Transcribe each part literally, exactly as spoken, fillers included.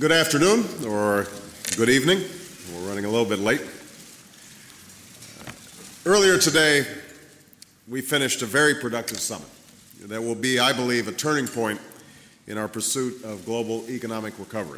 Good afternoon, or good evening. We're running a little bit late. Earlier today, we finished a very productive summit that will be, I believe, a turning point in our pursuit of global economic recovery.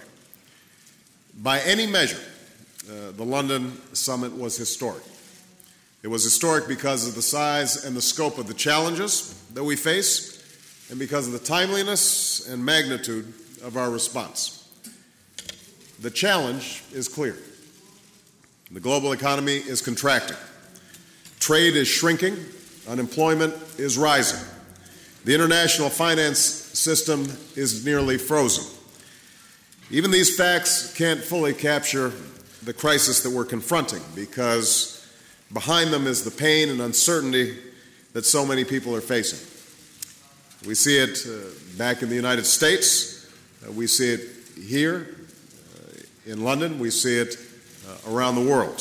By any measure, uh, the London summit was historic. It was historic because of the size and the scope of the challenges that we face, and because of the timeliness and magnitude of our response. The challenge is clear. The global economy is contracting. Trade is shrinking. Unemployment is rising. The international finance system is nearly frozen. Even these facts can't fully capture the crisis that we're confronting, because behind them is the pain and uncertainty that so many people are facing. We see it uh, back in the United States. Uh, we see it here uh, in London. We see it uh, around the world.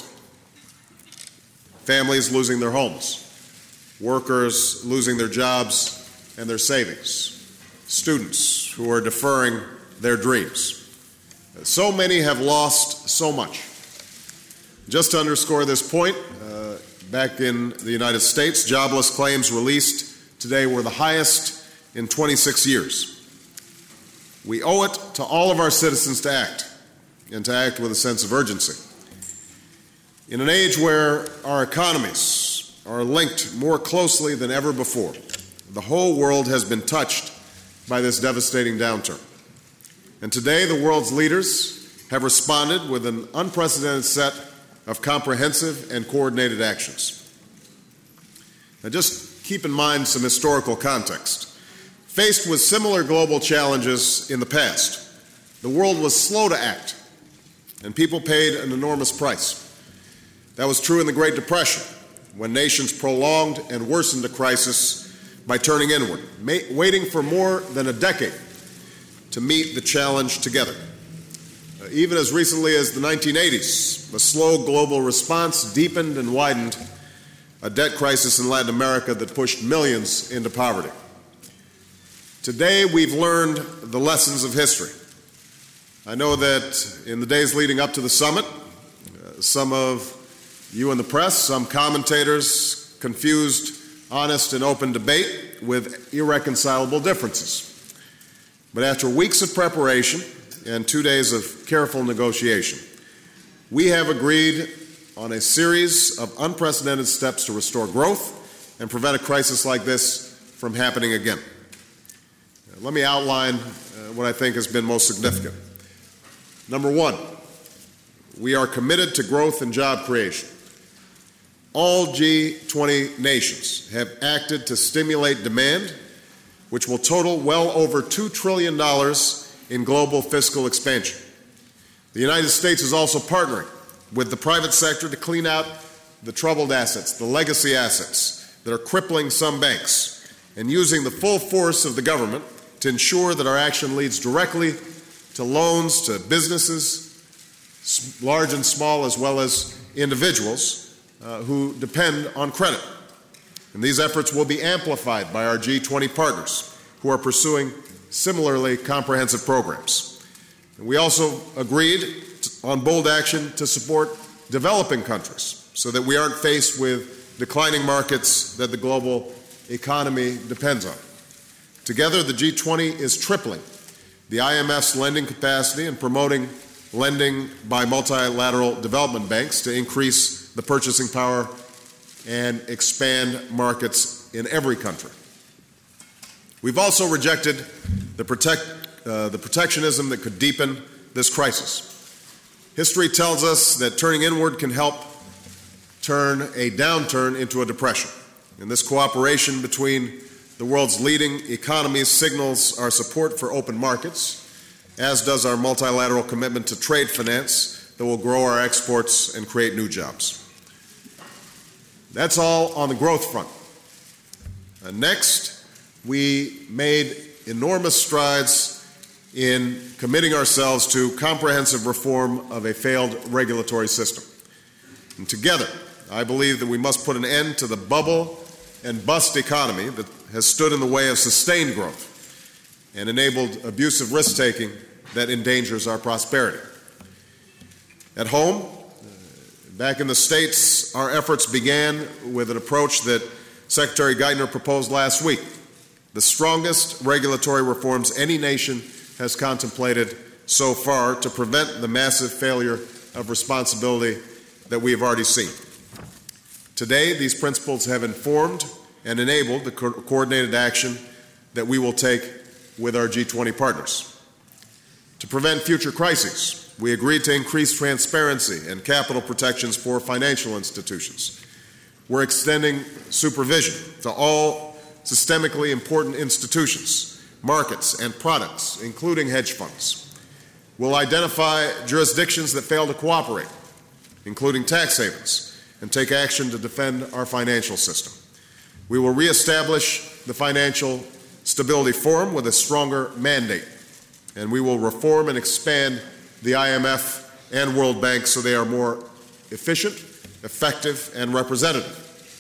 Families losing their homes. Workers losing their jobs and their savings. Students who are deferring their dreams. So many have lost so much. Just to underscore this point, uh, back in the United States, jobless claims released today were the highest in twenty-six years. We owe it to all of our citizens to act, and to act with a sense of urgency. In an age where our economies are linked more closely than ever before, the whole world has been touched by this devastating downturn. And today, the world's leaders have responded with an unprecedented set of comprehensive and coordinated actions. Now, just keep in mind some historical context. Faced with similar global challenges in the past, the world was slow to act, and people paid an enormous price. That was true in the Great Depression, when nations prolonged and worsened the crisis by turning inward, ma- waiting for more than a decade to meet the challenge together. Uh, even as recently as the nineteen eighties, the slow global response deepened and widened a debt crisis in Latin America that pushed millions into poverty. Today, we've learned the lessons of history. I know that in the days leading up to the summit, uh, some of you in the press, some commentators confused honest and open debate with irreconcilable differences. But after weeks of preparation and two days of careful negotiation, we have agreed on a series of unprecedented steps to restore growth and prevent a crisis like this from happening again. Let me outline uh, what I think has been most significant. Number one, we are committed to growth and job creation. All G twenty nations have acted to stimulate demand, which will total well over two trillion dollars in global fiscal expansion. The United States is also partnering with the private sector to clean out the troubled assets, the legacy assets that are crippling some banks, and using the full force of the government to ensure that our action leads directly to loans to businesses, large and small, as well as individuals uh, who depend on credit. And these efforts will be amplified by our G twenty partners, who are pursuing similarly comprehensive programs. And we also agreed on bold action to support developing countries so that we aren't faced with declining markets that the global economy depends on. Together, the G twenty is tripling the I M F's lending capacity and promoting lending by multilateral development banks to increase the purchasing power and expand markets in every country. We've also rejected the, protect, uh, the protectionism that could deepen this crisis. History tells us that turning inward can help turn a downturn into a depression. And this cooperation between the world's leading economies signals our support for open markets, as does our multilateral commitment to trade finance that will grow our exports and create new jobs. That's all on the growth front. Uh, next, we made enormous strides in committing ourselves to comprehensive reform of a failed regulatory system. And together, I believe that we must put an end to the bubble and bust economy that has stood in the way of sustained growth and enabled abusive risk-taking that endangers our prosperity. At home, back in the States, our efforts began with an approach that Secretary Geithner proposed last week, the strongest regulatory reforms any nation has contemplated so far to prevent the massive failure of responsibility that we have already seen. Today, these principles have informed and enabled the co- coordinated action that we will take with our G twenty partners. To prevent future crises, we agreed to increase transparency and capital protections for financial institutions. We're extending supervision to all systemically important institutions, markets, and products, including hedge funds. We'll identify jurisdictions that fail to cooperate, including tax havens, and take action to defend our financial system. We will reestablish the Financial Stability Forum with a stronger mandate, and we will reform and expand the I M F and World Bank so they are more efficient, effective, and representative.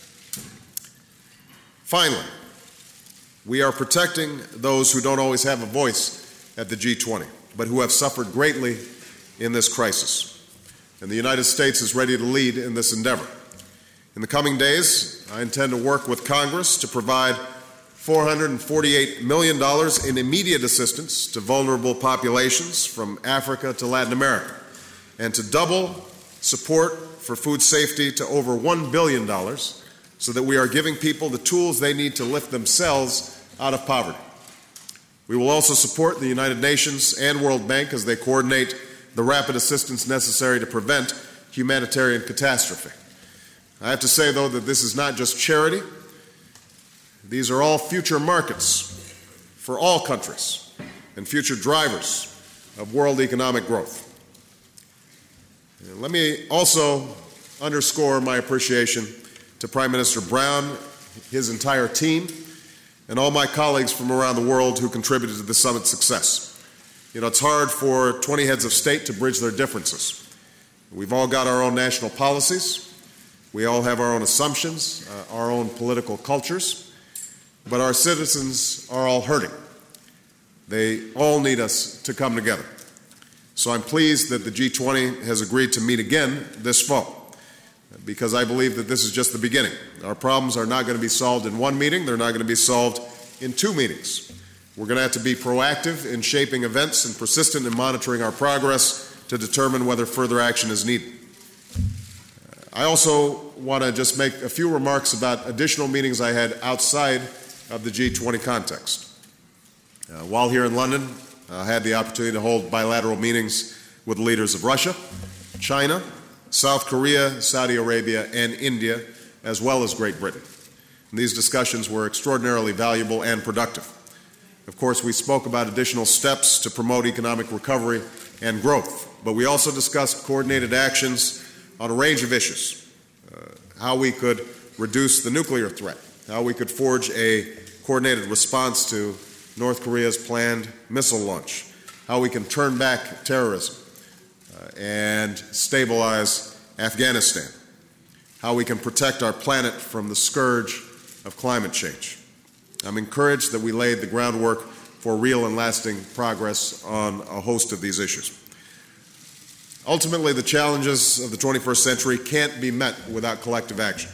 Finally, we are protecting those who don't always have a voice at the G twenty, but who have suffered greatly in this crisis. And the United States is ready to lead in this endeavor. In the coming days, I intend to work with Congress to provide four hundred forty-eight million dollars in immediate assistance to vulnerable populations from Africa to Latin America, and to double support for food safety to over one billion dollars so that we are giving people the tools they need to lift themselves out of poverty. We will also support the United Nations and World Bank as they coordinate the rapid assistance necessary to prevent humanitarian catastrophe. I have to say, though, that this is not just charity. These are all future markets for all countries and future drivers of world economic growth. And let me also underscore my appreciation to Prime Minister Brown, his entire team, and all my colleagues from around the world who contributed to the summit's success. You know, it's hard for twenty heads of state to bridge their differences. We've all got our own national policies. We all have our own assumptions, uh, our own political cultures, but our citizens are all hurting. They all need us to come together. So I'm pleased that the G twenty has agreed to meet again this fall, because I believe that this is just the beginning. Our problems are not going to be solved in one meeting. They're not going to be solved in two meetings. We're going to have to be proactive in shaping events and persistent in monitoring our progress to determine whether further action is needed. I also want to just make a few remarks about additional meetings I had outside of the G twenty context. Uh, while here in London, I had the opportunity to hold bilateral meetings with leaders of Russia, China, South Korea, Saudi Arabia, and India, as well as Great Britain. And these discussions were extraordinarily valuable and productive. Of course, we spoke about additional steps to promote economic recovery and growth, but we also discussed coordinated actions on a range of issues, uh, how we could reduce the nuclear threat, how we could forge a coordinated response to North Korea's planned missile launch, how we can turn back terrorism uh, and stabilize Afghanistan, how we can protect our planet from the scourge of climate change. I'm encouraged that we laid the groundwork for real and lasting progress on a host of these issues. Ultimately, the challenges of the twenty-first century can't be met without collective action.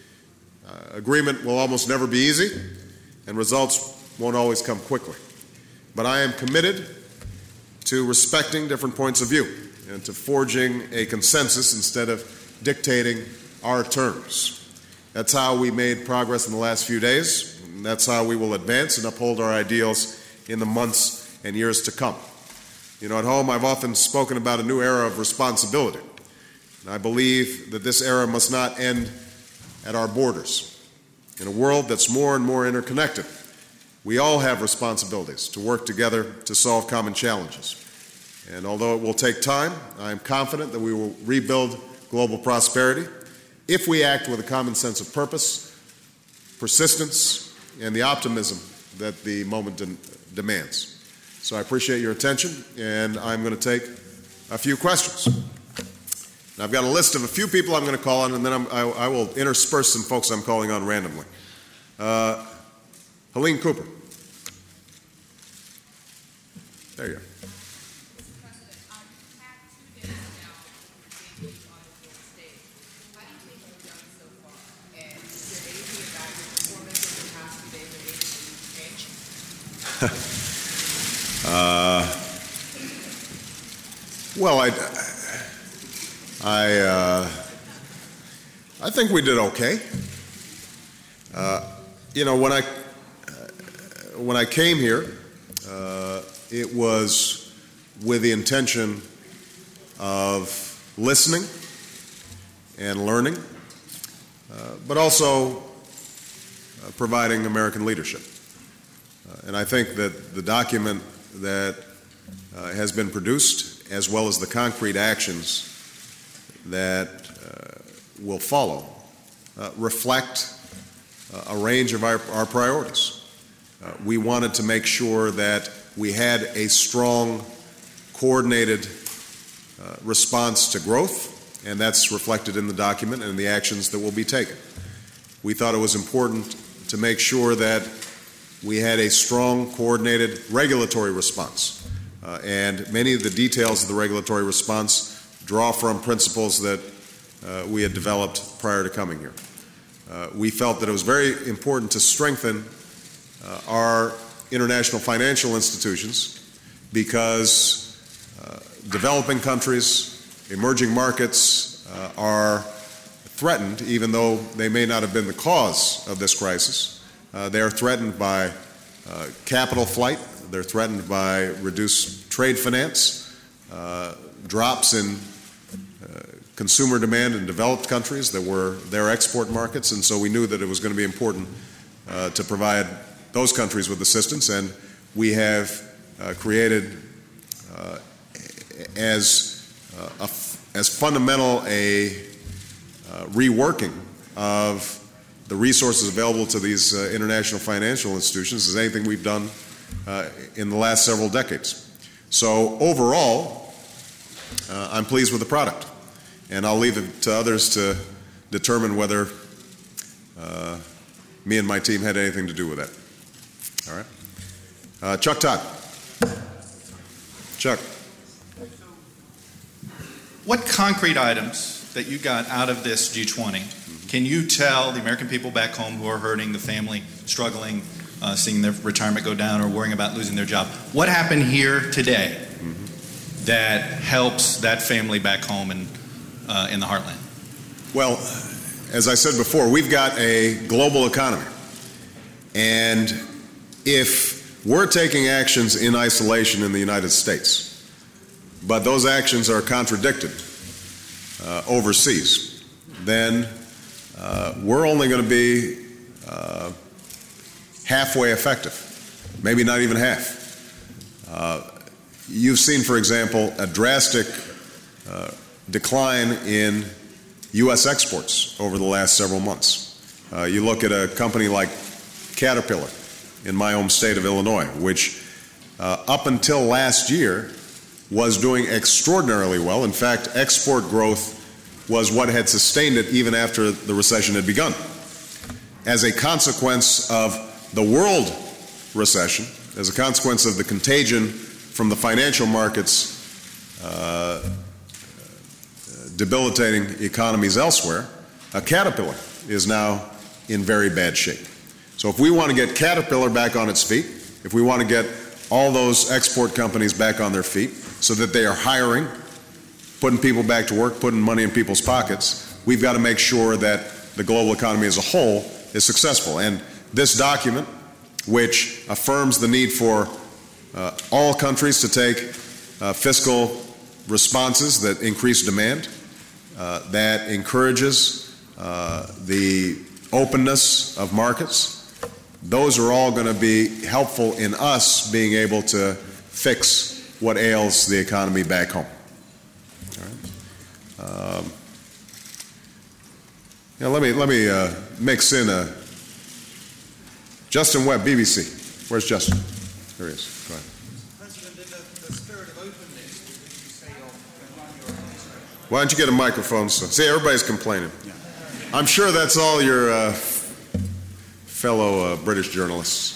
Uh, agreement will almost never be easy, and results won't always come quickly. But I am committed to respecting different points of view and to forging a consensus instead of dictating our terms. That's how we made progress in the last few days, and that's how we will advance and uphold our ideals in the months and years to come. You know, at home, I've often spoken about a new era of responsibility. And I believe that this era must not end at our borders. In a world that's more and more interconnected, we all have responsibilities to work together to solve common challenges. And although it will take time, I am confident that we will rebuild global prosperity if we act with a common sense of purpose, persistence, and the optimism that the moment de- demands. So I appreciate your attention, and I'm going to take a few questions. And I've got a list of a few people I'm going to call on, and then I'm, I, I will intersperse some folks I'm calling on randomly. Uh, Helene Cooper. There you go. Well, I, I, uh, I think we did okay. Uh, you know, when I, uh, when I came here, uh, it was with the intention of listening and learning, uh, but also uh, providing American leadership. Uh, and I think that the document that uh, has been produced, as well as the concrete actions that uh, will follow, uh, reflect uh, a range of our, our priorities. Uh, we wanted to make sure that we had a strong, coordinated uh, response to growth, and that's reflected in the document and in the actions that will be taken. We thought it was important to make sure that we had a strong, coordinated regulatory response. Uh, and many of the details of the regulatory response draw from principles that uh, we had developed prior to coming here. Uh, we felt that it was very important to strengthen uh, our international financial institutions because uh, developing countries, emerging markets uh, are threatened, even though they may not have been the cause of this crisis. Uh, they are threatened by uh, capital flight. They're threatened by reduced trade finance, uh, drops in uh, consumer demand in developed countries that were their export markets, and so we knew that it was going to be important uh, to provide those countries with assistance, and we have uh, created uh, as uh, a f- as fundamental a uh, reworking of the resources available to these uh, international financial institutions as anything we've done uh, in the last several decades. So overall, uh, I'm pleased with the product, and I'll leave it to others to determine whether uh, me and my team had anything to do with that. All right. Uh, Chuck Todd. Chuck. What concrete items that you got out of this G twenty can you tell the American people back home who are hurting, the family struggling, uh, seeing their retirement go down or worrying about losing their job, what happened here today mm-hmm. that helps that family back home in, uh, in the heartland? Well, as I said before, we've got a global economy. And if we're taking actions in isolation in the United States, but those actions are contradicted uh, overseas, then uh, we're only going to be uh, halfway effective, maybe not even half. Uh, you've seen, for example, a drastic uh, decline in U S exports over the last several months. Uh, you look at a company like Caterpillar in my home state of Illinois, which uh, up until last year was doing extraordinarily well. In fact, export growth was what had sustained it even after the recession had begun. As a consequence of the world recession, as a consequence of the contagion from the financial markets uh, debilitating economies elsewhere, uh, Caterpillar is now in very bad shape. So if we want to get Caterpillar back on its feet, if we want to get all those export companies back on their feet so that they are hiring, putting people back to work, putting money in people's pockets, we've got to make sure that the global economy as a whole is successful. And this document, which affirms the need for uh, all countries to take uh, fiscal responses that increase demand, uh, that encourages uh, the openness of markets, those are all going to be helpful in us being able to fix what ails the economy back home. All right. Um, you know, let me let me uh, mix in a Justin Webb, B B C. Where's Justin? There he is. Go ahead. President, in the, the spirit of openness, did you say you're going to run your administration? Why don't you get a microphone? So, see, everybody's complaining. Yeah. I'm sure that's all your uh, fellow uh, British journalists.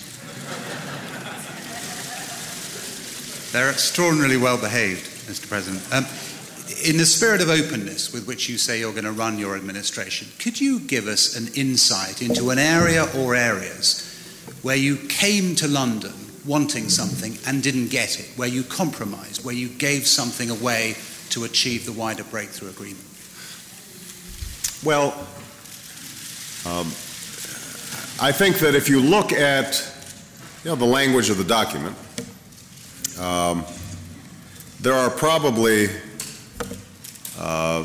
They're extraordinarily well behaved, Mister President. Um, in the spirit of openness with which you say you're going to run your administration, could you give us an insight into an area or areas where you came to London wanting something and didn't get it, where you compromised, where you gave something away to achieve the wider breakthrough agreement? Well, um, I think that if you look at you know, the language of the document, um, there are probably uh,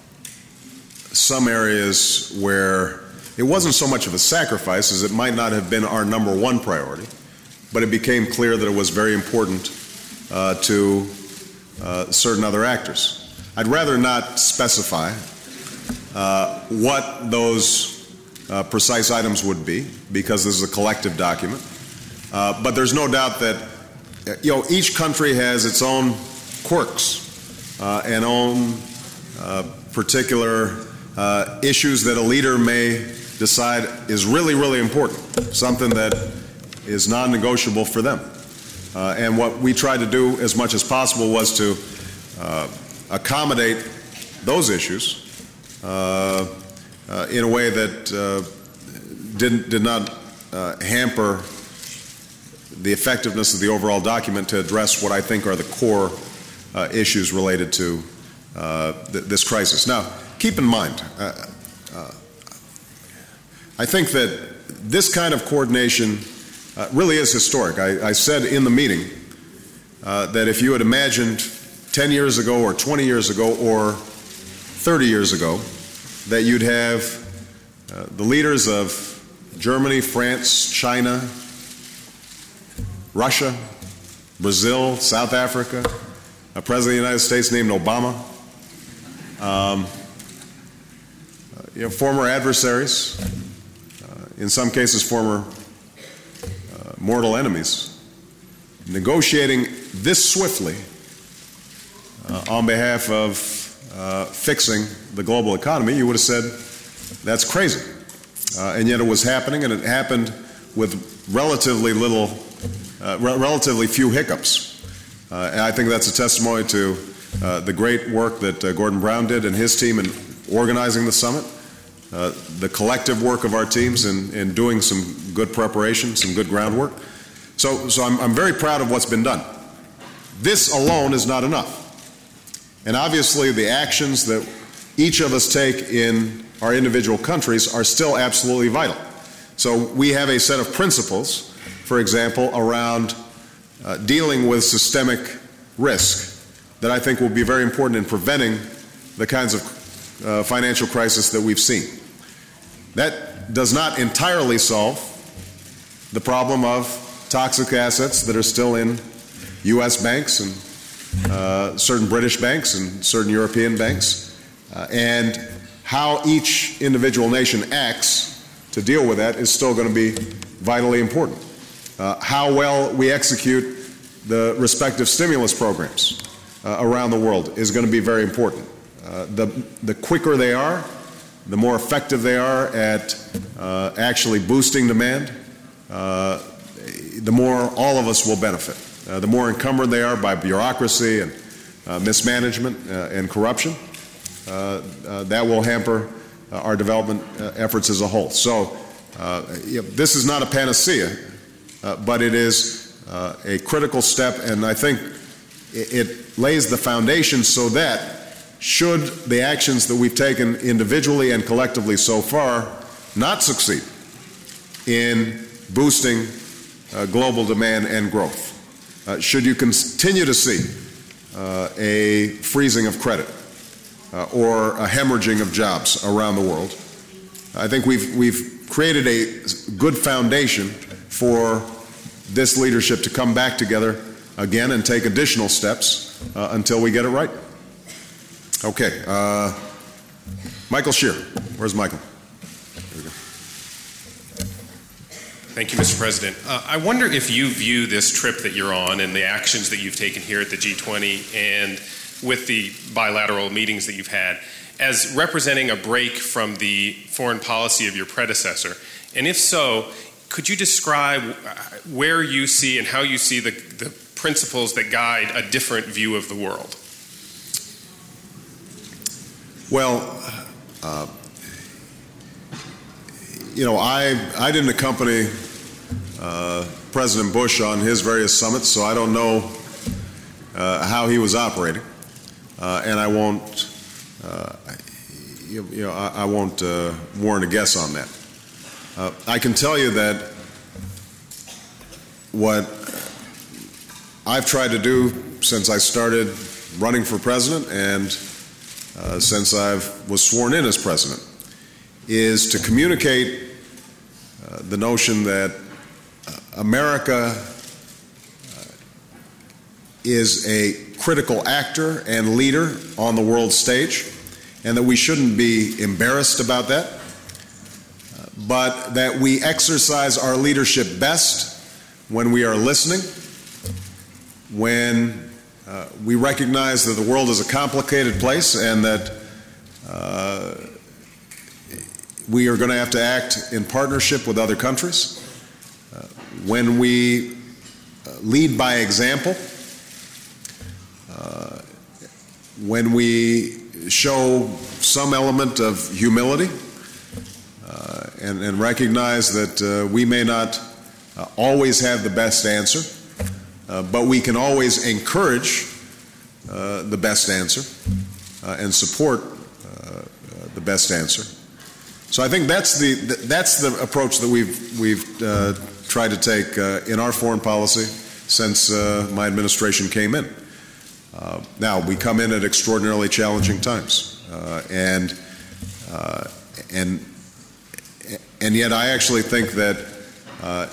some areas where it wasn't so much of a sacrifice as it might not have been our number one priority, but it became clear that it was very important uh, to uh, certain other actors. I'd rather not specify uh, what those uh, precise items would be, because this is a collective document. Uh, but there's no doubt that you know each country has its own quirks uh, and own uh, particular uh, issues that a leader may decide is really, really important, something that is non-negotiable for them. Uh, and what we tried to do as much as possible was to uh, accommodate those issues uh, uh, in a way that uh, didn't, did not uh, hamper the effectiveness of the overall document to address what I think are the core uh, issues related to uh, th- this crisis. Now, keep in mind, uh, uh, I think that this kind of coordination uh, really is historic. I, I said in the meeting uh, that if you had imagined ten years ago or twenty years ago or thirty years ago that you'd have uh, the leaders of Germany, France, China, Russia, Brazil, South Africa, a president of the United States named Obama, um, uh, you know, former adversaries, uh, in some cases former uh, mortal enemies, negotiating this swiftly uh, on behalf of uh, fixing the global economy, you would have said that's crazy. Uh, and yet it was happening, and it happened with relatively little Uh, re- relatively few hiccups. Uh, and I think that's a testimony to uh, the great work that uh, Gordon Brown did and his team in organizing the summit, uh, the collective work of our teams in, in doing some good preparation, some good groundwork. So, so I'm, I'm very proud of what's been done. This alone is not enough. And obviously the actions that each of us take in our individual countries are still absolutely vital. So we have a set of principles, for example, around uh, dealing with systemic risk that I think will be very important in preventing the kinds of uh, financial crisis that we've seen. That does not entirely solve the problem of toxic assets that are still in U S banks and uh, certain British banks and certain European banks, uh, and how each individual nation acts to deal with that is still going to be vitally important. Uh, how well we execute the respective stimulus programs uh, around the world is going to be very important. Uh, the, the quicker they are, the more effective they are at uh, actually boosting demand, uh, the more all of us will benefit. Uh, the more encumbered they are by bureaucracy and uh, mismanagement uh, and corruption, uh, uh, that will hamper uh, our development uh, efforts as a whole. So uh, you know, this is not a panacea. Uh, but it is uh, a critical step, and I think it, it lays the foundation so that should the actions that we've taken individually and collectively so far not succeed in boosting uh, global demand and growth, uh, should you continue to see uh, a freezing of credit uh, or a hemorrhaging of jobs around the world, I think we've, we've created a good foundation for this leadership to come back together again and take additional steps uh, until we get it right. Okay, uh, Michael Scheer. Where's Michael? There we go. Thank you, Mister President. Uh, I wonder if you view this trip that you're on and the actions that you've taken here at the G twenty and with the bilateral meetings that you've had as representing a break from the foreign policy of your predecessor. And if so, could you describe where you see and how you see the, the principles that guide a different view of the world? Well, uh, you know, I, I didn't accompany uh, President Bush on his various summits, so I don't know uh, how he was operating, uh, and I won't, uh, you, you know, I, I won't uh, warrant a guess on that. Uh, I can tell you that what I've tried to do since I started running for president and uh, since I was sworn in as president is to communicate uh, the notion that uh, America uh, is a critical actor and leader on the world stage, and that we shouldn't be embarrassed about that, uh, but that we exercise our leadership best when we are listening, when uh, we recognize that the world is a complicated place and that uh, we are going to have to act in partnership with other countries, uh, when we uh, lead by example, uh, when we show some element of humility uh, and, and recognize that uh, we may not uh, always have the best answer, uh, but we can always encourage uh, the best answer uh, and support uh, uh, the best answer. So I think that's the that's the approach that we've we've uh, tried to take uh, in our foreign policy since uh, my administration came in. Uh, now we come in at extraordinarily challenging times, uh, and uh, and and yet I actually think that uh,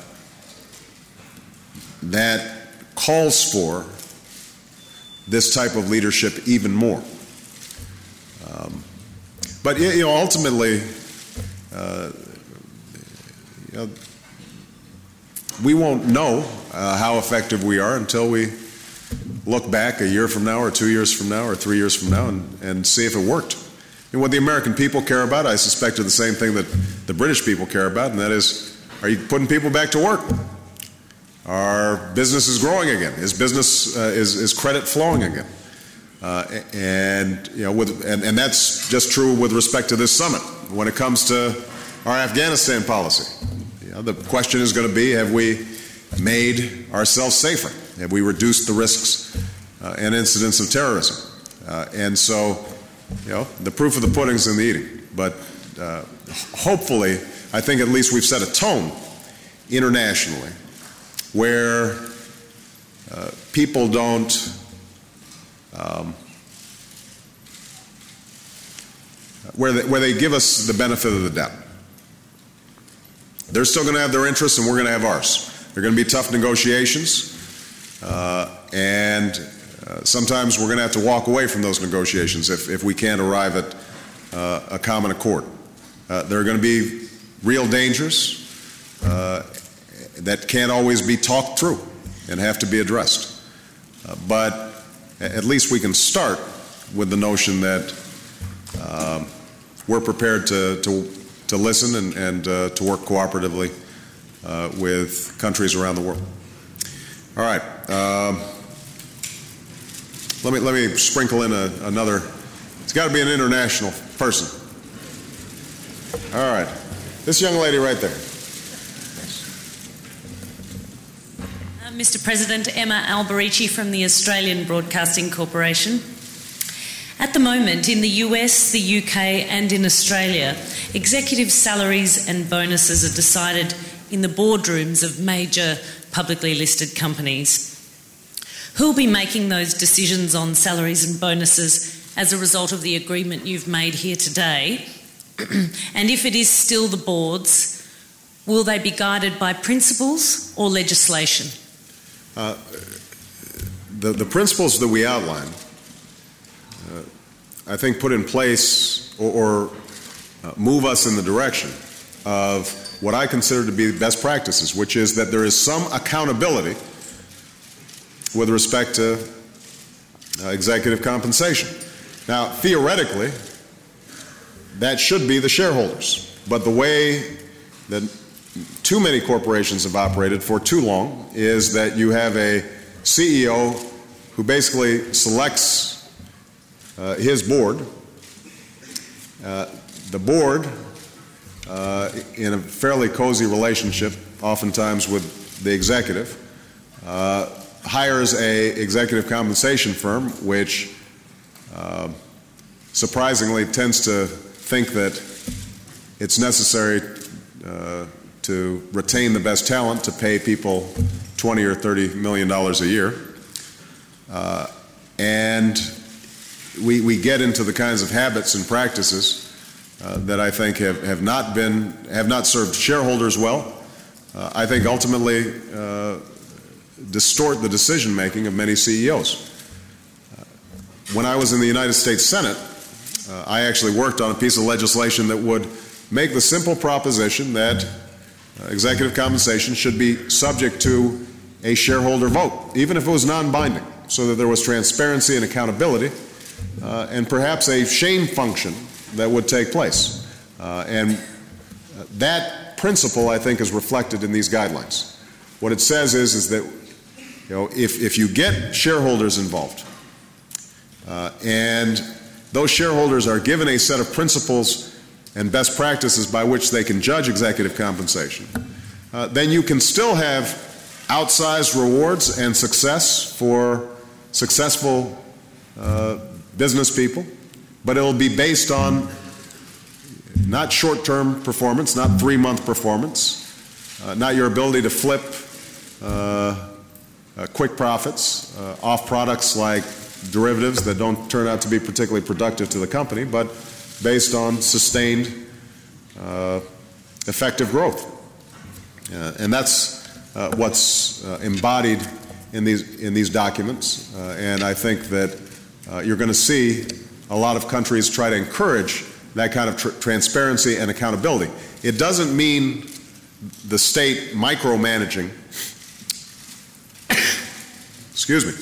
that calls for this type of leadership even more. Um, but you know, ultimately. Uh, you know, we won't know uh, how effective we are until we look back a year from now or two years from now or three years from now and, and see if it worked. And what the American people care about, I suspect, is the same thing that the British people care about, and that is, are you putting people back to work? Are businesses growing again? Is business, uh, is, is credit flowing again? Uh, and, you know, with, and, and that's just true with respect to this summit. When it comes to our Afghanistan policy, you know, the question is going to be, have we made ourselves safer? Have we reduced the risks uh, and incidents of terrorism? Uh, and so, you know, the proof of the pudding's in the eating. But uh, hopefully, I think at least we've set a tone internationally where uh, people don't Um, where, they, where they give us the benefit of the doubt. They're still going to have their interests and we're going to have ours. They're going to be tough negotiations, uh, and uh, sometimes we're going to have to walk away from those negotiations if, if we can't arrive at uh, a common accord. Uh, there are going to be real dangers uh, that can't always be talked through and have to be addressed. Uh, but at least we can start with the notion that um, we're prepared to, to, to listen and, and uh, to work cooperatively uh, with countries around the world. All right. Um, let me, let me sprinkle in a, another. It's got to be an international person. All right. This young lady right there. Mister President, Emma Alberici from the Australian Broadcasting Corporation. At the moment, in the U S, the U K and in Australia, executive salaries and bonuses are decided in the boardrooms of major publicly listed companies. Who will be making those decisions on salaries and bonuses as a result of the agreement you've made here today? And if it is still the boards, will they be guided by principles or legislation? Uh, the, the principles that we outline, uh, I think, put in place or, or uh, move us in the direction of what I consider to be best practices, which is that there is some accountability with respect to uh, executive compensation. Now, theoretically, that should be the shareholders, but the way that too many corporations have operated for too long is that you have a C E O who basically selects uh, his board. Uh, the board, uh, in a fairly cozy relationship, oftentimes with the executive, uh, hires a executive compensation firm which uh, surprisingly tends to think that it's necessary uh, to retain the best talent to pay people twenty or thirty million dollars a year. Uh, and we, we get into the kinds of habits and practices uh, that I think have, have not been, have not served shareholders well. Uh, I think ultimately uh, distort the decision making of many C E Os. Uh, when I was in the United States Senate, uh, I actually worked on a piece of legislation that would make the simple proposition that uh, executive compensation should be subject to a shareholder vote, even if it was non-binding, so that there was transparency and accountability, uh, and perhaps a shame function that would take place. Uh, and that principle, I think, is reflected in these guidelines. What it says is, is that you know, if, if you get shareholders involved, uh, and those shareholders are given a set of principles and best practices by which they can judge executive compensation, uh, then you can still have outsized rewards and success for successful uh, business people, but it'll be based on not short-term performance, not three-month performance, uh, not your ability to flip uh, uh, quick profits uh, off products like derivatives that don't turn out to be particularly productive to the company, but based on sustained uh, effective growth. Uh, and that's uh, what's uh, embodied in these, in these documents. Uh, and I think that uh, you're going to see a lot of countries try to encourage that kind of tr- transparency and accountability. It doesn't mean the state micromanaging. Excuse me.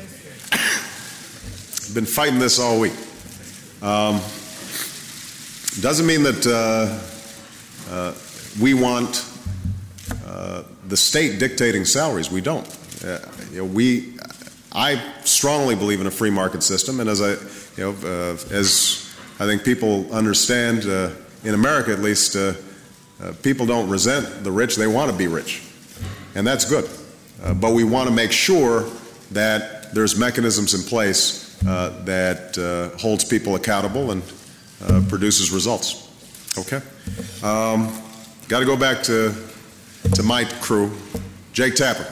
I've been fighting this all week. Um, doesn't mean that uh, uh, we want uh, the state dictating salaries. We don't. Uh, you know, we. I strongly believe in a free market system, and as I, you know, uh, as I think people understand, uh, in America at least, uh, uh, people don't resent the rich; they want to be rich, and that's good. Uh, but we want to make sure that there's mechanisms in place uh, that uh, holds people accountable and uh, produces results. Okay, um, got to go back to to my crew, Jake Tapper.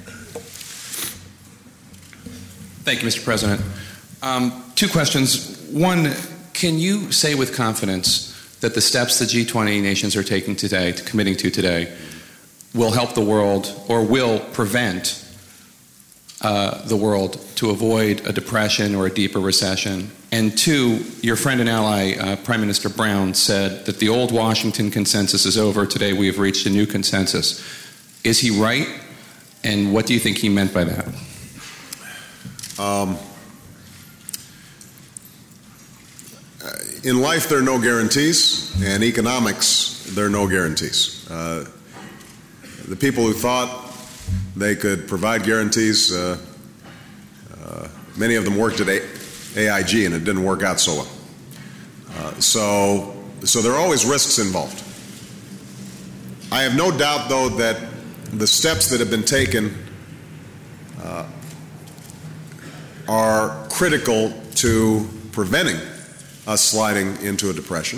Thank you, Mister President. Um, two questions. One, can you say with confidence that the steps the G twenty nations are taking today, committing to today, will help the world or will prevent uh, the world to avoid a depression or a deeper recession? And two, your friend and ally, uh, Prime Minister Brown, said that the old Washington consensus is over. Today we have reached a new consensus. Is he right? And what do you think he meant by that? Um, in life, there are no guarantees. In economics, there are no guarantees. Uh, the people who thought they could provide guarantees, uh, uh, many of them worked at A I G, and it didn't work out so well. Uh, so, so there are always risks involved. I have no doubt, though, that the steps that have been taken uh, are critical to preventing us sliding into a depression.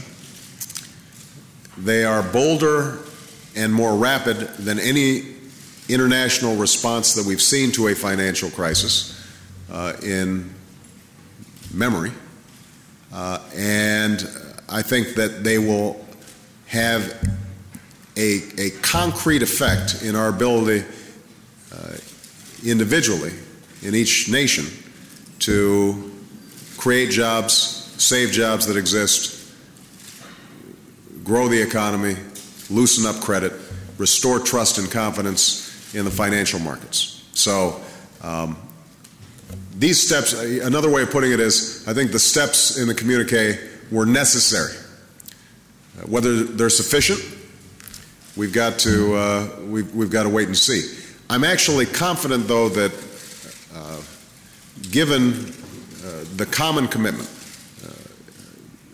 They are bolder and more rapid than any international response that we've seen to a financial crisis uh, in memory. Uh, and I think that they will have a, a concrete effect in our ability uh, individually in each nation to create jobs, save jobs that exist, grow the economy, loosen up credit, restore trust and confidence in the financial markets. So um, these steps, another way of putting it is, I think the steps in the communique were necessary. Uh, whether they're sufficient, we've got to uh, we've, we've got to wait and see. I'm actually confident, though, that uh, given uh, the common commitment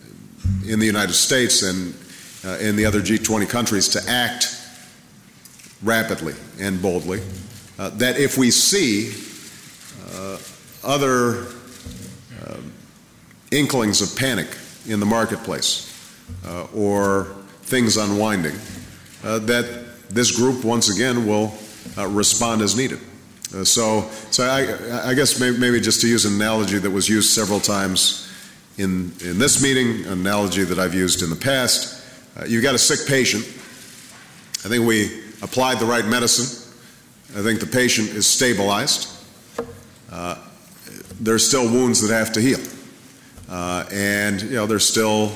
uh, in the United States and uh, in the other G twenty countries to act rapidly and boldly, uh, that if we see uh, other uh, inklings of panic in the marketplace uh, or things unwinding, uh, that this group once again will uh, respond as needed. Uh, so, so I, I guess maybe, maybe just to use an analogy that was used several times in in this meeting, an analogy that I've used in the past. Uh, you've got a sick patient. I think we applied the right medicine. I think the patient is stabilized. Uh, there's still wounds that have to heal, uh, and you know there's still,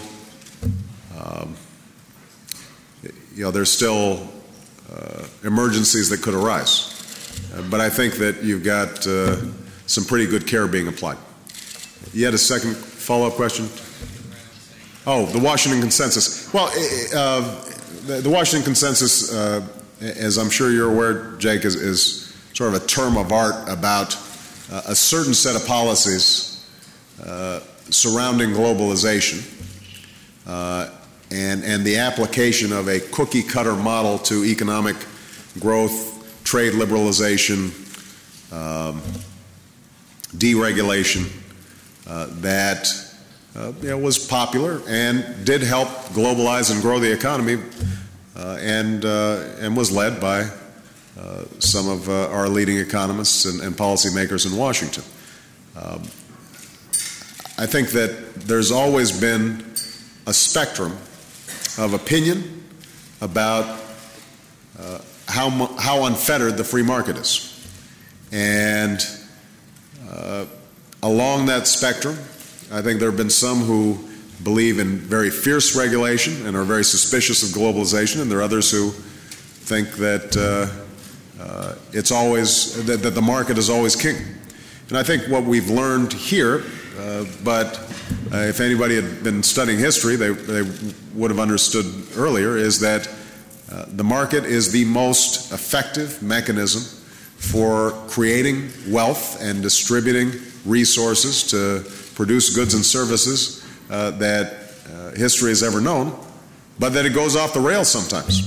um, you know, there's still uh, emergencies that could arise. Uh, but I think that you've got uh, some pretty good care being applied. You had a second follow-up question? Oh, the Washington Consensus. Well, uh, the, the Washington Consensus, uh, as I'm sure you're aware, Jake, is, is sort of a term of art about uh, a certain set of policies uh, surrounding globalization uh, and, and the application of a cookie-cutter model to economic growth, trade liberalization, um, deregulation, uh, that uh, you know, was popular and did help globalize and grow the economy, uh, and uh, and was led by uh, some of uh, our leading economists and, and policymakers in Washington. Um, I think that there's always been a spectrum of opinion about uh, how how unfettered the free market is, and uh, along that spectrum, I think there have been some who believe in very fierce regulation and are very suspicious of globalization, and there are others who think that uh, uh, it's always that, that the market is always king. And I think what we've learned here, uh, but uh, if anybody had been studying history, they they would have understood earlier, is that Uh, the market is the most effective mechanism for creating wealth and distributing resources to produce goods and services uh, that uh, history has ever known, but that it goes off the rails sometimes.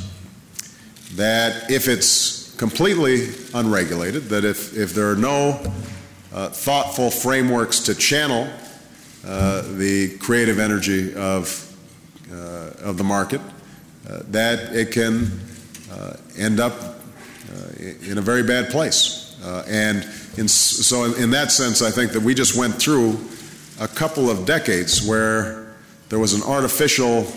That if it's completely unregulated, that if, if there are no uh, thoughtful frameworks to channel uh, the creative energy of, uh, of the market, Uh, that it can uh, end up uh, in a very bad place. Uh, and in, so in, in that sense, I think that we just went through a couple of decades where there was an artificial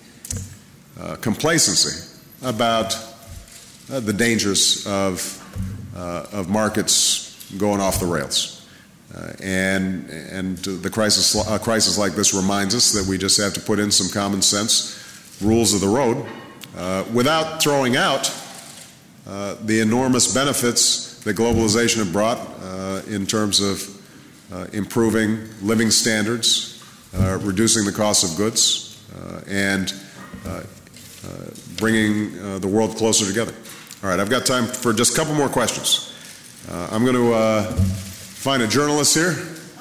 uh, complacency about uh, the dangers of, uh, of markets going off the rails. Uh, and and the crisis, a crisis like this reminds us that we just have to put in some common sense rules of the road, uh, without throwing out uh, the enormous benefits that globalization have brought uh, in terms of uh, improving living standards, uh, reducing the cost of goods, uh, and uh, uh, bringing uh, the world closer together. All right, I've got time for just a couple more questions. Uh, I'm going to uh, find a journalist here.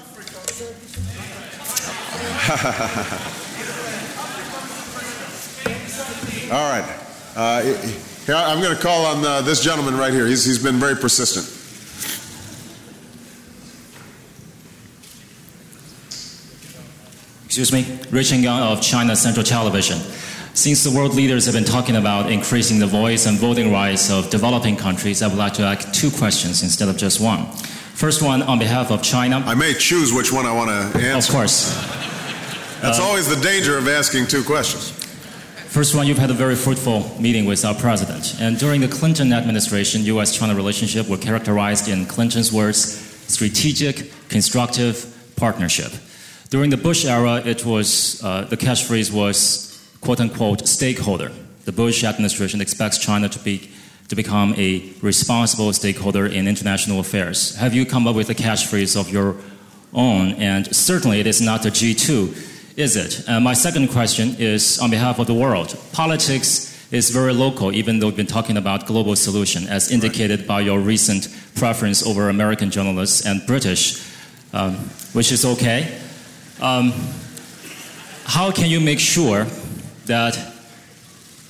All right. Uh, here, I'm going to call on uh, this gentleman right here. He's, he's been very persistent. Excuse me, Rich Yang of China Central Television. Since the world leaders have been talking about increasing the voice and voting rights of developing countries, I would like to ask two questions instead of just one. First one, on behalf of China. I may choose which one I want to answer. Of course. That's uh, always the danger of asking two questions. First one, you've had a very fruitful meeting with our president. And during the Clinton administration, U S China relationship were characterized in Clinton's words, strategic, constructive partnership. During the Bush era, it was, uh, the catchphrase was, quote unquote, stakeholder. The Bush administration expects China to be to become a responsible stakeholder in international affairs. Have you come up with a catchphrase of your own? And certainly it is not the G two. Is it? Uh, my second question is on behalf of the world. Politics is very local, even though we've been talking about global solution, as indicated by your recent preference over American journalists and British, um, which is okay. Um, how can you make sure that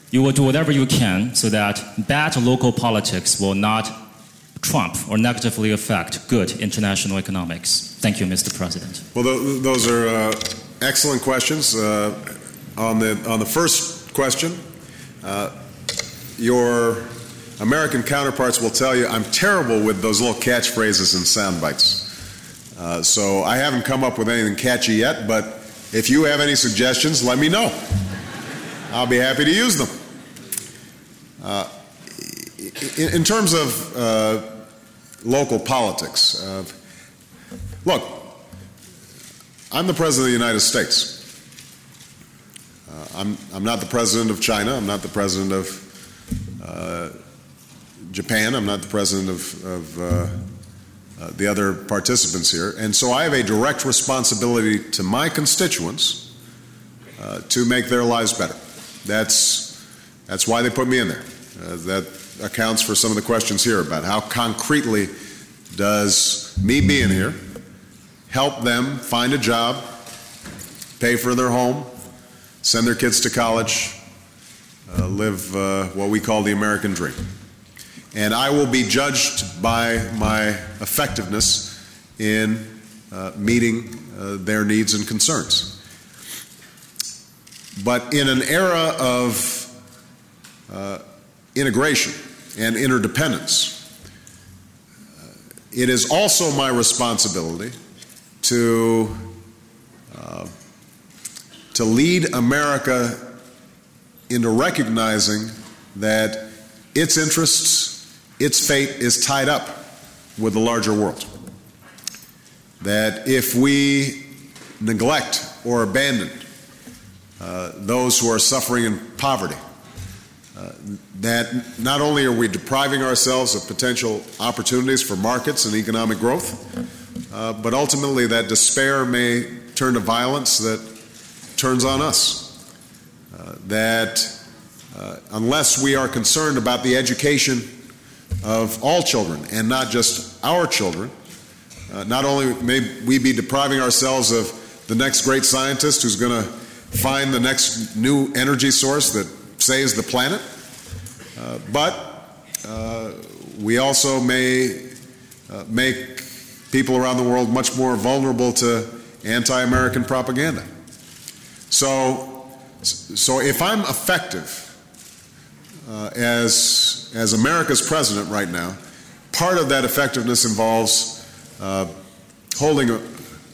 you will do whatever you can so that bad local politics will not trump or negatively affect good international economics? Thank you, Mister President. Well, th- those are uh, excellent questions. Uh, on the on the first question, uh, your American counterparts will tell you I'm terrible with those little catchphrases and sound bites. Uh, so I haven't come up with anything catchy yet, but if you have any suggestions, let me know. I'll be happy to use them. Uh, in, in terms of uh, local politics, uh, look, I'm the President of the United States. Uh, I'm, I'm not the President of China. I'm not the President of uh, Japan. I'm not the President of, of uh, uh, the other participants here. And so I have a direct responsibility to my constituents uh, to make their lives better. That's, that's why they put me in there. Uh, that accounts for some of the questions here about how concretely does me being here help them find a job, pay for their home, send their kids to college, uh, live uh, what we call the American dream. And I will be judged by my effectiveness in uh, meeting uh, their needs and concerns. But in an era of uh, integration and interdependence, uh, it is also my responsibility to uh, to lead America into recognizing that its interests, its fate is tied up with the larger world. That if we neglect or abandon uh, those who are suffering in poverty, uh, that not only are we depriving ourselves of potential opportunities for markets and economic growth, uh, but ultimately that despair may turn to violence that turns on us. Uh, that uh, unless we are concerned about the education of all children and not just our children, uh, not only may we be depriving ourselves of the next great scientist who's going to find the next new energy source that saves the planet, uh, but uh, we also may uh, make people around the world much more vulnerable to anti-American propaganda. So, so if I'm effective uh, as, as America's president right now, part of that effectiveness involves uh, holding a,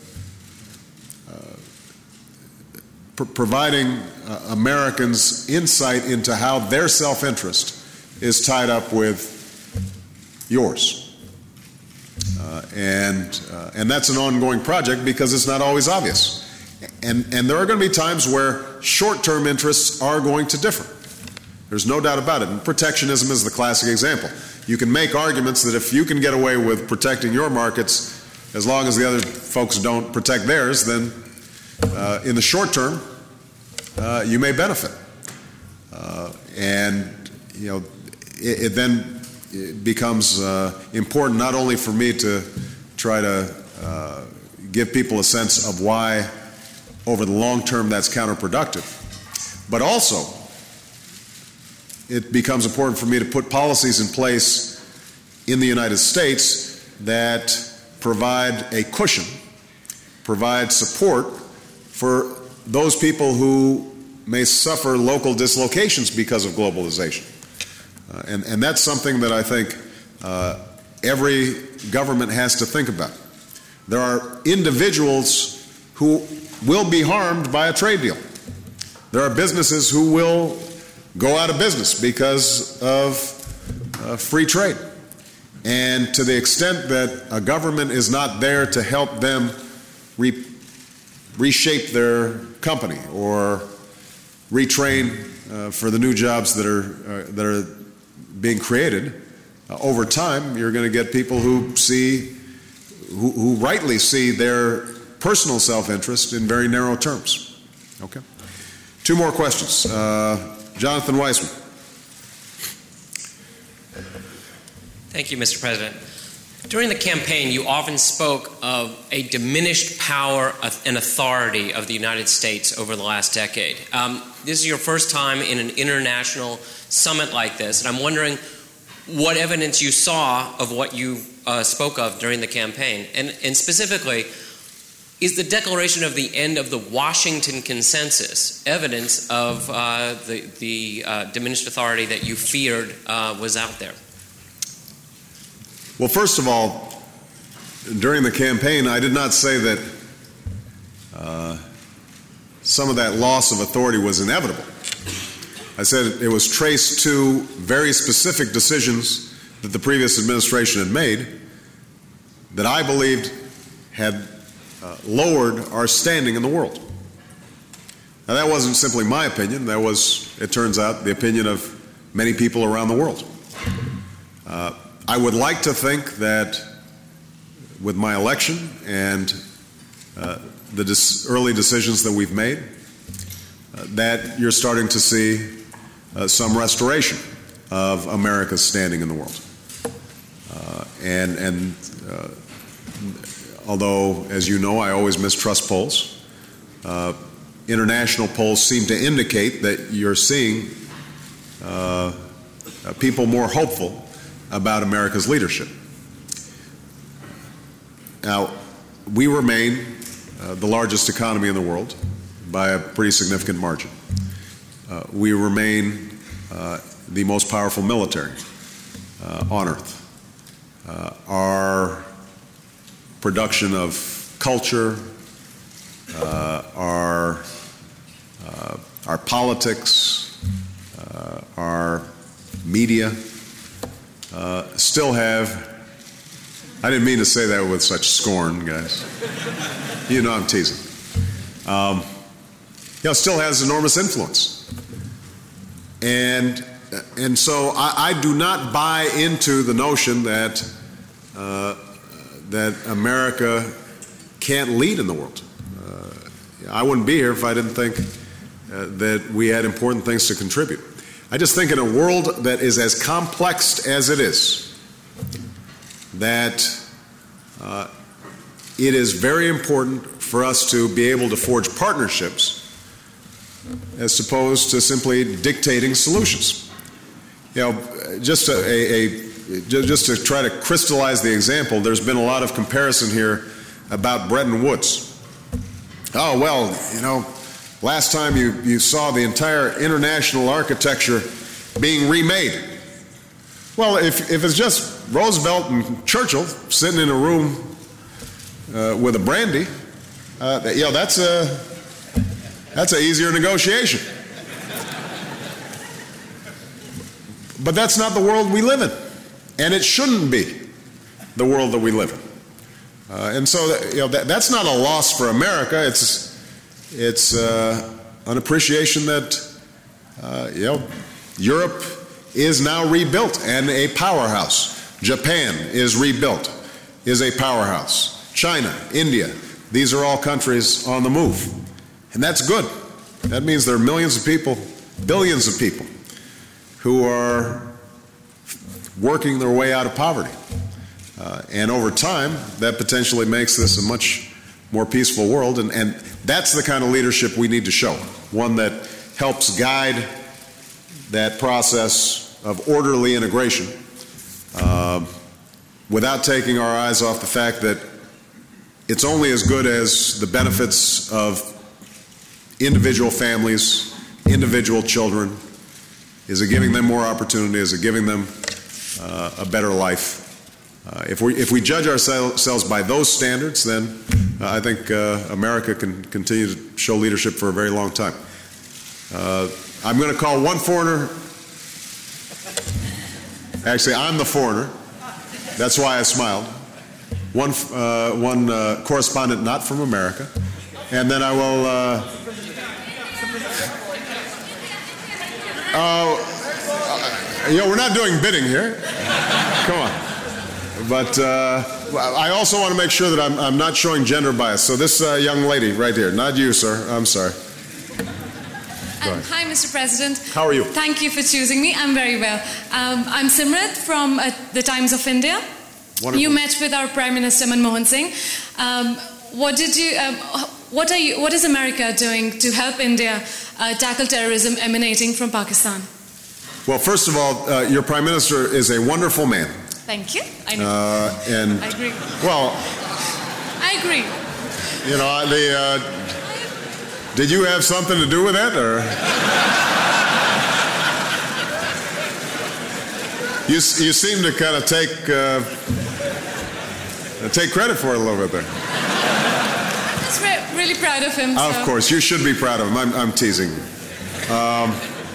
P- providing uh, Americans insight into how their self-interest is tied up with yours. Uh, and, uh, and that's an ongoing project because it's not always obvious. And, and there are going to be times where short-term interests are going to differ. There's no doubt about it. And protectionism is the classic example. You can make arguments that if you can get away with protecting your markets, as long as the other folks don't protect theirs, then Uh, in the short term, uh, you may benefit. Uh, and, you know, it, it then it becomes uh, important not only for me to try to uh, give people a sense of why over the long term that's counterproductive, but also it becomes important for me to put policies in place in the United States that provide a cushion, provide support for those people who may suffer local dislocations because of globalization. Uh, and, and that's something that I think uh, every government has to think about. There are individuals who will be harmed by a trade deal. There are businesses who will go out of business because of uh, free trade. And to the extent that a government is not there to help them re- reshape their company or retrain uh, for the new jobs that are uh, that are being created, uh, over time you're going to get people who see, who, who rightly see their personal self-interest in very narrow terms. Okay. Two more questions. Uh, Jonathan Weissman. Thank you, Mister President. During the campaign, you often spoke of a diminished power and authority of the United States over the last decade. Um, this is your first time in an international summit like this, and I'm wondering what evidence you saw of what you uh, spoke of during the campaign. And, and specifically, is the declaration of the end of the Washington Consensus evidence of uh, the, the uh, diminished authority that you feared uh, was out there? Well, first of all, during the campaign, I did not say that uh, some of that loss of authority was inevitable. I said it was traced to very specific decisions that the previous administration had made that I believed had uh, lowered our standing in the world. Now, that wasn't simply my opinion. That was, it turns out, the opinion of many people around the world. Uh, I would like to think that with my election and uh, the dis- early decisions that we've made, uh, that you're starting to see uh, some restoration of America's standing in the world. Uh, and and uh, although, as you know, I always mistrust polls, uh, international polls seem to indicate that you're seeing uh, people more hopeful about America's leadership. Now, we remain uh, the largest economy in the world by a pretty significant margin. Uh, we remain uh, the most powerful military uh, on earth. Uh, our production of culture, uh, our uh, our politics, uh, our media, Uh, still have, I didn't mean to say that with such scorn, guys. You know I'm teasing. Um, you know, still has enormous influence. And, and so I, I do not buy into the notion that, uh, that America can't lead in the world. Uh, I wouldn't be here if I didn't think uh, that we had important things to contribute. I just think in a world that is as complex as it is, that uh, it is very important for us to be able to forge partnerships as opposed to simply dictating solutions. You know, just a, a, a just to try to crystallize the example, there's been a lot of comparison here about Bretton Woods. Oh, well, you know, last time you, you saw the entire international architecture being remade. Well, if, if it's just Roosevelt and Churchill sitting in a room uh, with a brandy, uh, you know, that's a that's an easier negotiation. But that's not the world we live in, and it shouldn't be the world that we live in. Uh, and so, you know, that, that's not a loss for America. It's It's uh, an appreciation that, uh, you know, Europe is now rebuilt and a powerhouse. Japan is rebuilt, is a powerhouse. China, India, these are all countries on the move. And that's good. That means there are millions of people, billions of people, who are working their way out of poverty. Uh, and over time, that potentially makes this a much more peaceful world, and, and that's the kind of leadership we need to show, one that helps guide that process of orderly integration uh, without taking our eyes off the fact that it's only as good as the benefits of individual families, individual children. Is it giving them more opportunity? Is it giving them uh, a better life? Uh, if we if we judge ourselves by those standards, then uh, I think uh, America can continue to show leadership for a very long time. Uh, I'm going to call one foreigner. Actually, I'm the foreigner. That's why I smiled. One uh, one uh, correspondent not from America, and then I will. Uh, uh, you know, we're not doing bidding here. Come on. But uh, I also want to make sure that I'm, I'm not showing gender bias. So this uh, young lady right here, not you, sir. I'm sorry. Um, hi, Mister President. How are you? Thank you for choosing me. I'm very well. Um, I'm Simrat from uh, the Times of India. Wonderful. You met with our Prime Minister Manmohan Singh. Um, what did you? Um, what are you? What is America doing to help India uh, tackle terrorism emanating from Pakistan? Well, first of all, uh, your Prime Minister is a wonderful man. Thank you. I know. Uh, and I agree. Well, I agree. You know, the. Uh, did you have something to do with that, or? You, you seem to kind of take uh, take credit for it a little bit there. I'm just re- really proud of him. Of so. course, you should be proud of him. I'm, I'm teasing you. Um,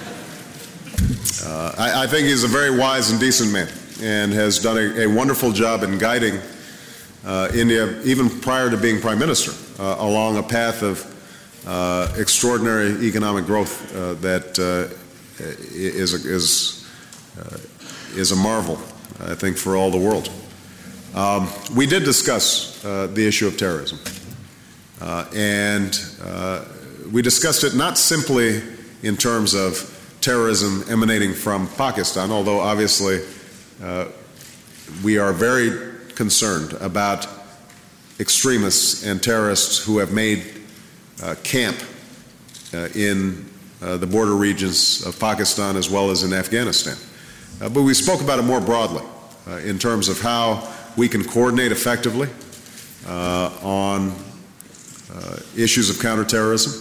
uh, I, I think he's a very wise and decent man and has done a, a wonderful job in guiding uh, India, even prior to being Prime Minister, uh, along a path of uh, extraordinary economic growth uh, that uh, is, is uh, is a marvel, I think, for all the world. Um, we did discuss uh, the issue of terrorism, uh, and uh, we discussed it not simply in terms of terrorism emanating from Pakistan, although obviously uh, we are very concerned about extremists and terrorists who have made uh, camp uh, in uh, the border regions of Pakistan as well as in Afghanistan. Uh, but we spoke about it more broadly uh, in terms of how we can coordinate effectively uh, on uh, issues of counterterrorism.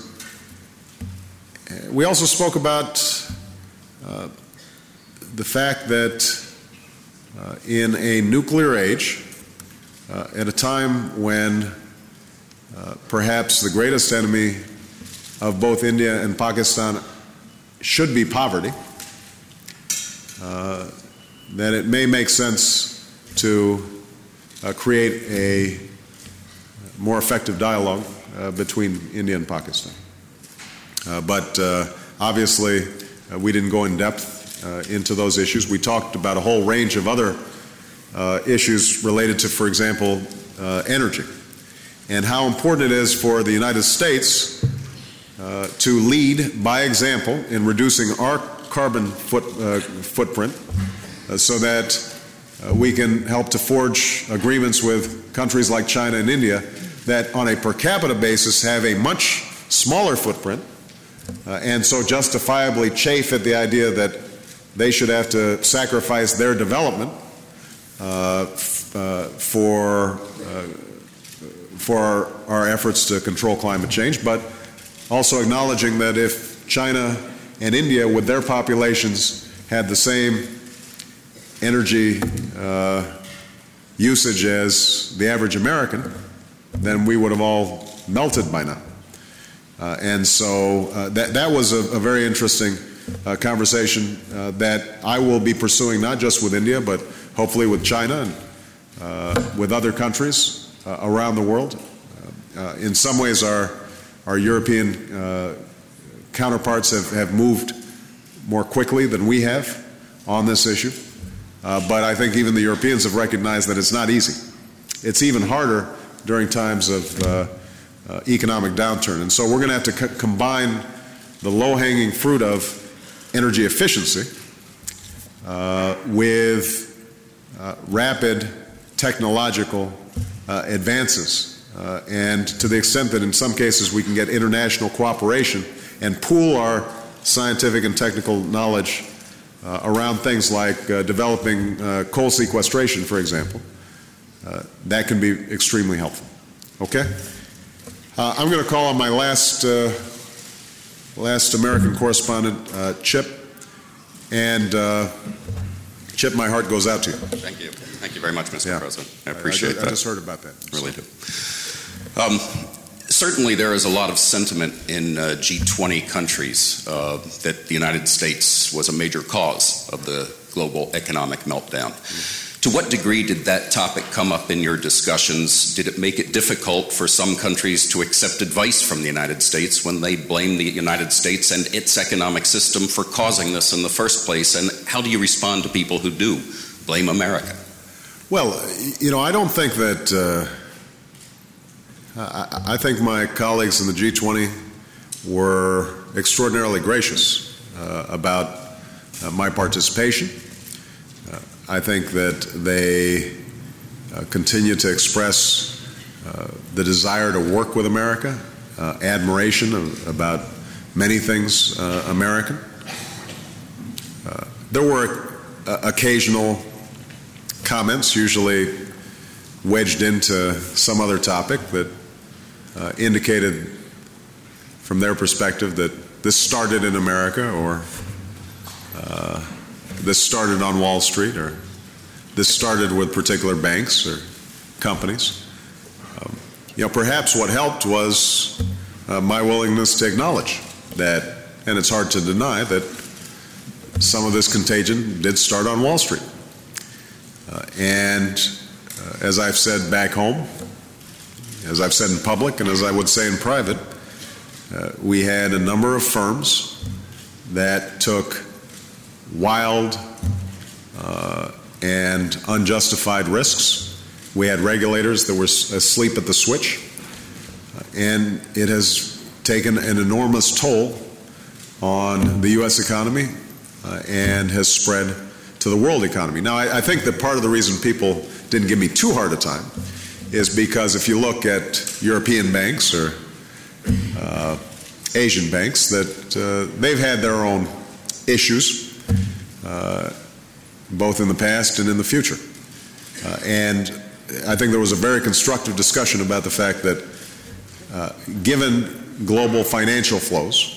We also spoke about uh, the fact that uh, in a nuclear age, uh, at a time when uh, perhaps the greatest enemy of both India and Pakistan should be poverty, Uh, that it may make sense to uh, create a more effective dialogue uh, between India and Pakistan. Uh, but uh, obviously, uh, we didn't go in depth uh, into those issues. We talked about a whole range of other uh, issues related to, for example, uh, energy, and how important it is for the United States uh, to lead by example in reducing our carbon foot, uh, footprint uh, so that uh, we can help to forge agreements with countries like China and India that on a per capita basis have a much smaller footprint uh, and so justifiably chafe at the idea that they should have to sacrifice their development uh, f- uh, for, uh, for our, our efforts to control climate change, but also acknowledging that if China and India, with their populations, had the same energy uh, usage as the average American, then we would have all melted by now. Uh, and so uh, that, that was a, a very interesting uh, conversation uh, that I will be pursuing not just with India, but hopefully with China and uh, with other countries uh, around the world. Uh, uh, in some ways, our, our European uh, counterparts have, have moved more quickly than we have on this issue. Uh, but I think even the Europeans have recognized that it's not easy. It's even harder during times of uh, uh, economic downturn. And so we're going to have to co- combine the low-hanging fruit of energy efficiency uh, with uh, rapid technological uh, advances. Uh, and to the extent that in some cases we can get international cooperation and pool our scientific and technical knowledge uh, around things like uh, developing uh, coal sequestration, for example, uh, that can be extremely helpful. Okay? Uh, I'm going to call on my last, uh, last American correspondent, uh, Chip. And uh, Chip, my heart goes out to you. Thank you. Thank you very much, Mister Yeah. President. I appreciate I, I, that. I just heard about that. Really do. Um, Certainly, there is a lot of sentiment in uh, G twenty countries uh, that the United States was a major cause of the global economic meltdown. Mm-hmm. To what degree did that topic come up in your discussions? Did it make it difficult for some countries to accept advice from the United States when they blame the United States and its economic system for causing this in the first place? And how do you respond to people who do blame America? Well, you know, I don't think that... Uh I, I think my colleagues in the G twenty were extraordinarily gracious uh, about uh, my participation. Uh, I think that they uh, continue to express uh, the desire to work with America, uh, admiration of, about many things uh, American. Uh, there were uh, occasional comments, usually wedged into some other topic, that uh, indicated from their perspective that this started in America, or uh, this started on Wall Street, or this started with particular banks or companies. Um, you know, perhaps what helped was uh, my willingness to acknowledge that, and it's hard to deny, that some of this contagion did start on Wall Street. Uh, and uh, as I've said back home, as I've said in public, and as I would say in private, uh, we had a number of firms that took wild uh, and unjustified risks. We had regulators that were asleep at the switch, uh, and it has taken an enormous toll on the U S economy uh, and has spread to the world economy. Now, I, I think that part of the reason people didn't give me too hard a time is because if you look at European banks or uh, Asian banks, that uh, they've had their own issues, uh, both in the past and in the future. Uh, and I think there was a very constructive discussion about the fact that uh, given global financial flows,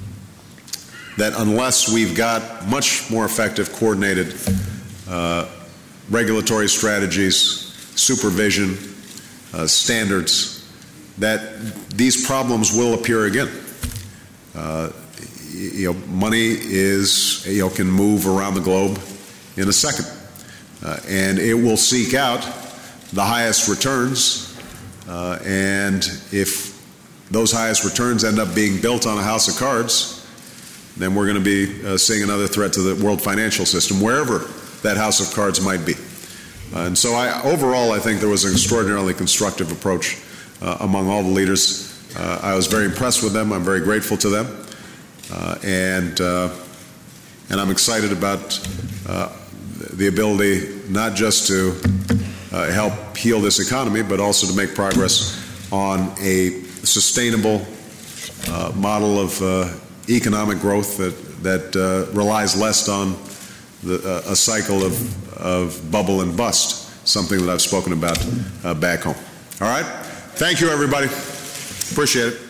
that unless we've got much more effective coordinated uh, regulatory strategies, supervision, uh, standards, that these problems will appear again. Uh, you know, money is, you know, can move around the globe in a second. Uh, and it will seek out the highest returns, uh, and if those highest returns end up being built on a house of cards, then we're going to be uh, seeing another threat to the world financial system, wherever that house of cards might be. Uh, and so I, overall, I think there was an extraordinarily constructive approach uh, among all the leaders. Uh, I was very impressed with them. I'm very grateful to them. Uh, and, uh, and I'm excited about uh, the ability not just to uh, help heal this economy, but also to make progress on a sustainable uh, model of uh, economic growth that, that uh, relies less on the, uh, a cycle of, of bubble and bust, something that I've spoken about uh, back home. All right? Thank you, everybody. Appreciate it.